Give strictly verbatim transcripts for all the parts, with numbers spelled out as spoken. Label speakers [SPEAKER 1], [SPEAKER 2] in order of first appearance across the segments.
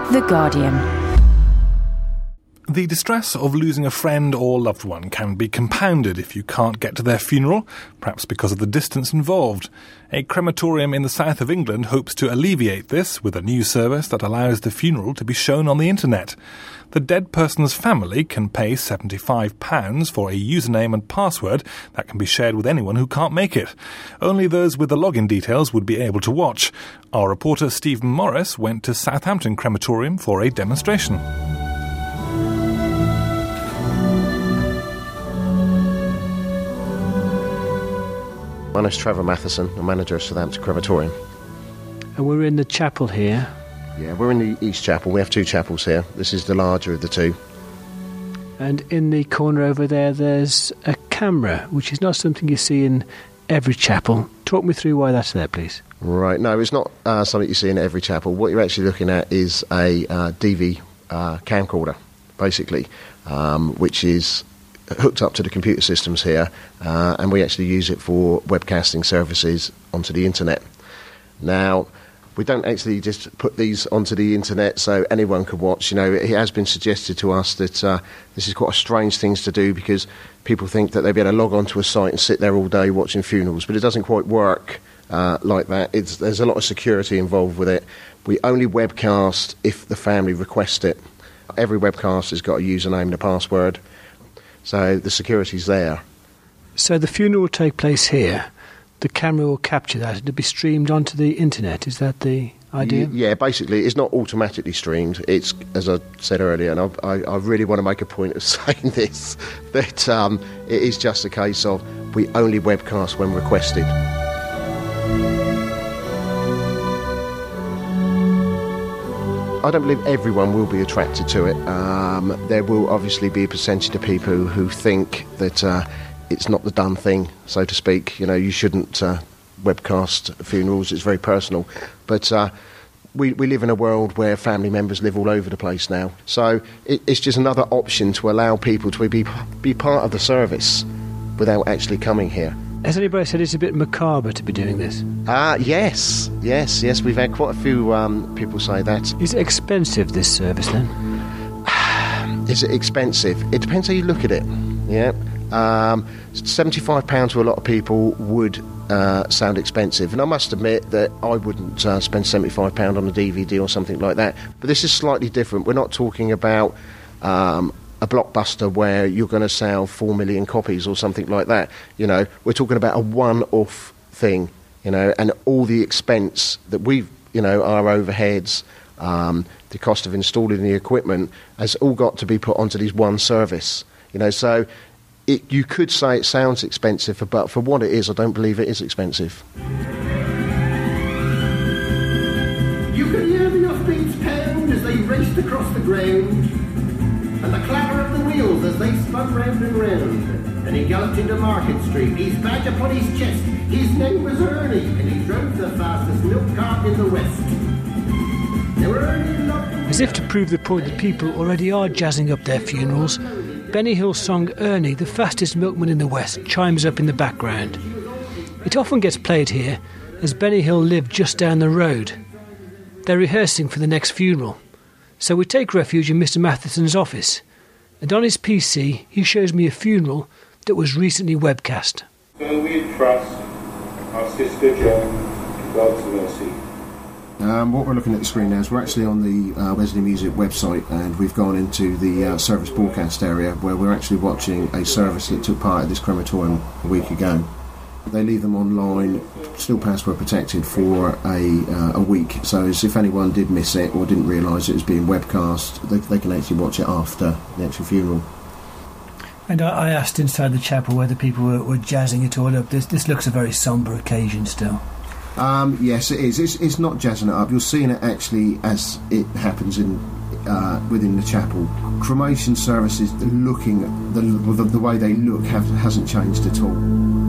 [SPEAKER 1] The Guardian.
[SPEAKER 2] The distress of losing a friend or loved one can be compounded if you can't get to their funeral, perhaps because of the distance involved. A crematorium in the south of England hopes to alleviate this with a new service that allows the funeral to be shown on the internet. The dead person's family can pay seventy-five pounds for a username and password that can be shared with anyone who can't make it. Only those with the login details would be able to watch. Our reporter Stephen Morris went to Southampton Crematorium for a demonstration.
[SPEAKER 3] My name's Trevor Matheson, I'm manager of Southampton Crematorium.
[SPEAKER 4] And we're in the chapel here.
[SPEAKER 3] Yeah, we're in the East Chapel. We have two chapels here. This is the larger of the two.
[SPEAKER 4] And in the corner over there, there's a camera, which is not something you see in every chapel. Talk me through why that's there, please.
[SPEAKER 3] Right, no, it's not uh, something you see in every chapel. What you're actually looking at is a uh, D V uh, camcorder, basically, um, which is hooked up to the computer systems here, uh, and we actually use it for webcasting services onto the internet. Now, we don't actually just put these onto the internet so anyone can watch. You know, it has been suggested to us that uh, this is quite a strange thing to do because people think that they'll be able to log onto a site and sit there all day watching funerals, but it doesn't quite work uh, like that. It's, there's a lot of security involved with it. We only webcast if the family request it. Every webcast has got a username and a password. So the security's there.
[SPEAKER 4] So the funeral will take place here. The camera will capture that and it'll be streamed onto the internet. Is that the idea?
[SPEAKER 3] Y- yeah, basically, it's not automatically streamed. It's, as I said earlier, and I, I, I really want to make a point of saying this, that um, it is just a case of we only webcast when requested. I don't believe everyone will be attracted to it. Um, there will obviously be a percentage of people who think that uh, it's not the done thing, so to speak. You know, you shouldn't uh, webcast funerals. It's very personal. But uh, we, we live in a world where family members live all over the place now. So it, it's just another option to allow people to be, be part of the service without actually coming here.
[SPEAKER 4] Has anybody said it's a bit macabre to be doing this?
[SPEAKER 3] Uh, yes, yes, yes. We've had quite a few um, people say that.
[SPEAKER 4] Is it expensive, this service, then?
[SPEAKER 3] Is it expensive? It depends how you look at it, yeah. Um, seventy-five pounds to a lot of people would uh, sound expensive, and I must admit that I wouldn't uh, spend seventy-five pounds on a D V D or something like that. But this is slightly different. We're not talking about um, a blockbuster where you're going to sell four million copies or something like that. You know, we're talking about a one-off thing, you know, and all the expense that we've, you know, our overheads, um, the cost of installing the equipment has all got to be put onto this one service, you know, so it, you could say it sounds expensive, but for what it is, I don't believe it is expensive.
[SPEAKER 5] You could hear the offbeats pound as they raced across the ground, and the clatter of the wheels as they spun round and round. And he galloped into Market Street, his badge upon his chest. His name was Ernie, and he drove the fastest milk cart in the West. Now Ernie loved the...
[SPEAKER 4] As if to prove the point that people already are jazzing up their funerals, Benny Hill's song Ernie, the fastest milkman in the West, chimes up in the background. It often gets played here, as Benny Hill lived just down the road. They're rehearsing for the next funeral. So we take refuge in Mister Matheson's office, and on his P C he shows me a funeral that was recently webcast.
[SPEAKER 6] So we trust our sister Joan in God's mercy.
[SPEAKER 3] Um, what we're looking at the screen now is we're actually on the uh, Wesley Music website, and we've gone into the uh, service broadcast area where we're actually watching a service that took part at this crematorium a week ago. They leave them online, still password protected, for a uh, a week. So as if anyone did miss it or didn't realise it was being webcast, they, they can actually watch it after the actual funeral.
[SPEAKER 4] And I, I asked inside the chapel whether people were, were jazzing it all up. This this looks a very sombre occasion still.
[SPEAKER 3] Um, yes, it is. It's, it's not jazzing it up. You're seeing it actually as it happens in uh, within the chapel. Cremation services, looking the the, the way they look have, hasn't changed at all.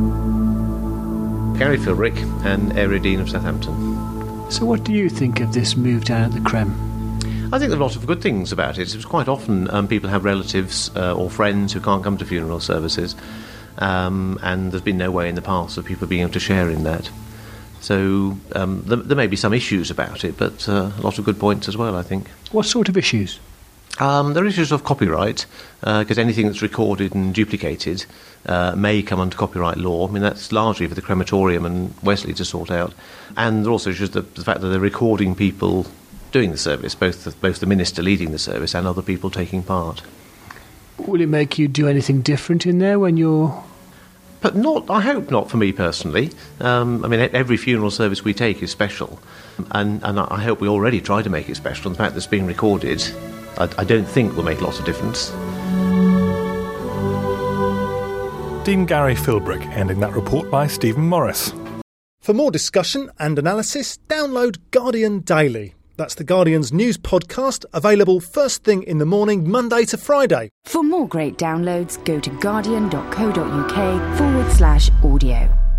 [SPEAKER 7] Gary Philbrick and Area Dean of Southampton.
[SPEAKER 4] So what do you think of this move down at the Crem?
[SPEAKER 7] I think there are a lot of good things about it. It's quite often um, people have relatives uh, or friends who can't come to funeral services, um, and there's been no way in the past of people being able to share in that. So um, there, there may be some issues about it, but uh, a lot of good points as well, I think.
[SPEAKER 4] What sort of issues?
[SPEAKER 7] Um, there are issues of copyright, because uh, anything that's recorded and duplicated uh, may come under copyright law. I mean, that's largely for the crematorium and Wesley to sort out. And there are also issues the, the fact that they're recording people doing the service, both the, both the minister leading the service and other people taking part.
[SPEAKER 4] Will it make you do anything different in there when you're...
[SPEAKER 7] But not, I hope not for me personally. Um, I mean, every funeral service we take is special, and, and I hope we already try to make it special. And the fact that it's being recorded, I, I don't think will make lots of difference.
[SPEAKER 2] Dean Gary Philbrick, ending that report by Stephen Morris.
[SPEAKER 1] For more discussion and analysis, download Guardian Daily. That's the Guardian's news podcast, available first thing in the morning, Monday to Friday.
[SPEAKER 8] For more great downloads, go to guardian.co.uk forward slash audio.